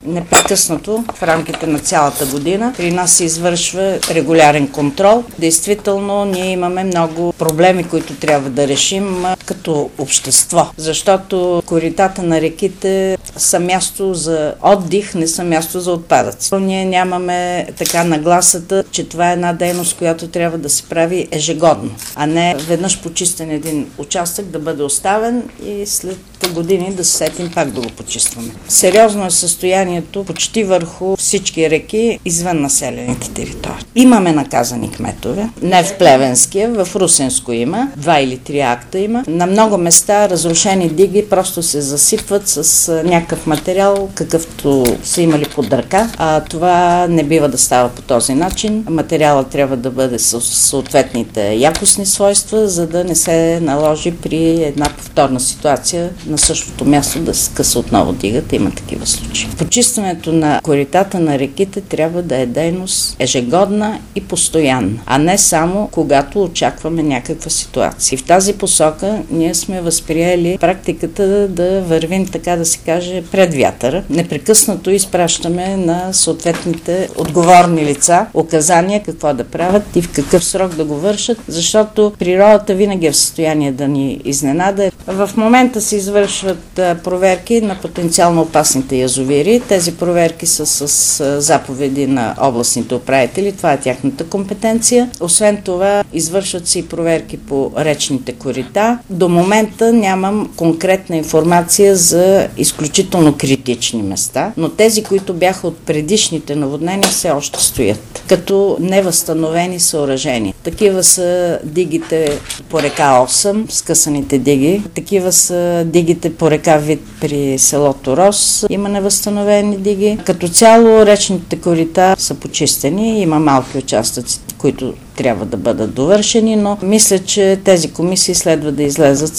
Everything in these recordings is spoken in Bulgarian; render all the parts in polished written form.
непрекъснато в рамките на цялата година при нас се извършва регулярен контрол. Действително ние имаме много проблеми, които трябва да решим като общество, защото коритата на реките са място за отдих, не са място за отпадъци. Ние нямаме така нагласата, че това е една дейност, която трябва да се прави ежегодно, а не веднъж почистен един участък да бъде оставен и след години да се сетим пак да го почистваме. Сериозно е състоянието почти върху всички реки извън населените територии. Имаме наказани кметове, не в Плевенския, в Русенско има, 2 или 3 акта има. На много места разрушени диги просто се засипват с някакъв материал, какъвто са имали под ръка, а това не бива да става по този начин. Материалът трябва да бъде с съответните якостни свойства, за да не се наложи при една повторна ситуация на същото място да се скъса отново дигата. Има такива случаи. Почистването на коритата на реките трябва да е дейност ежегодна и постоянна, а не само когато очакваме някаква ситуация. И в тази посока ние сме възприели практиката да вървим, така да се каже, пред вятъра. Непрекъснато изпращаме на съответните отговорни лица указания какво да правят и в какъв срок да го вършат, защото природата винаги е в състояние да ни изненада. В момента се извършват проверки на потенциално опасните язовири. Тези проверки са с заповеди на областните управители. Това е тяхната компетенция. Освен това, извършват се и проверки по речните корита. До момента нямам конкретна информация за изключително критични места, но тези, които бяха от предишните наводнения, все още стоят като невъзстановени съоръжения. Такива са дигите по река Осъм, скъсаните диги. Такива са дигите по река Вит при селото Рос. Има невъзстановени диги. Като цяло речните корита са почистени. Има малки участъци, които трябва да бъдат довършени, но мисля, че тези комисии следва да излезат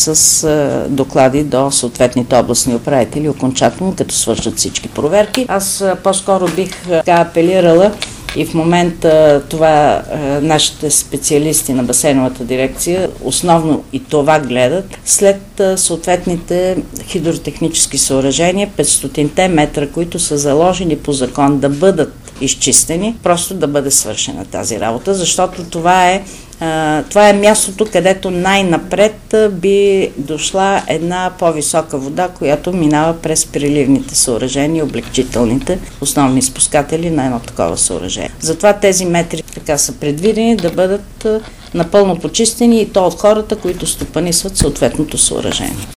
с доклади до съответните областни управители окончателно, като свършат всички проверки. Аз по-скоро бих апелирала и в момента това нашите специалисти на басейновата дирекция основно и това гледат след съответните хидротехнически съоръжения, 500 метра, които са заложени по закон да бъдат изчистени, просто да бъде свършена тази работа, защото това е мястото, където най-напред би дошла една по-висока вода, която минава през преливните съоръжения, облегчителните основни спускатели на едно такова съоръжение. Затова тези метри така са предвидени да бъдат напълно почистени и то от хората, които стопанисват съответното съоръжение.